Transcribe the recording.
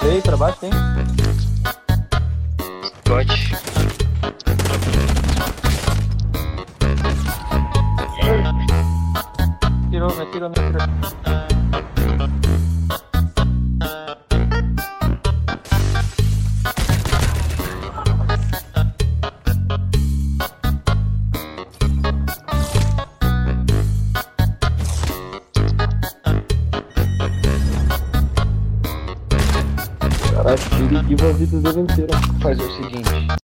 Ei, pra baixo tem. Bot. Me atirou. Caralho, perigo, as vidas venceram. Fazer o seguinte.